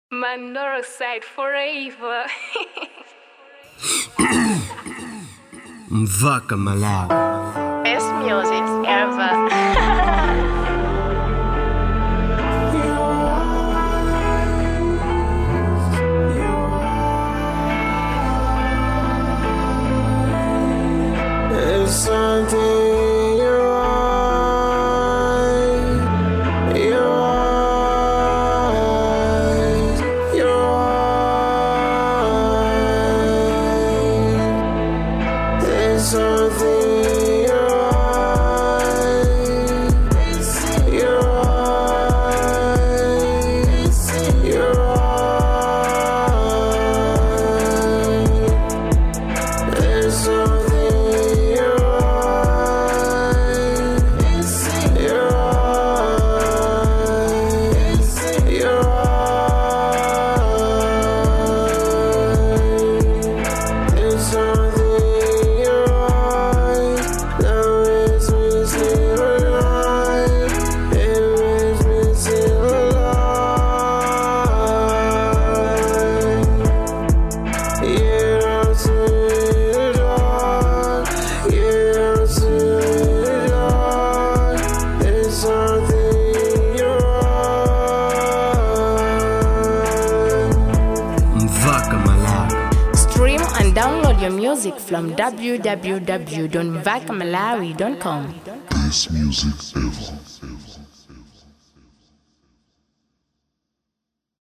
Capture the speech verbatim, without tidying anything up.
Mandora side forever. Mvaka Malawi. Best music ever. It's something you're right, you're right, you're right. It's something you're right, you're right, you're right. It's something. Stream and download your music from w w w dot mvaka malawi dot com. Best music ever.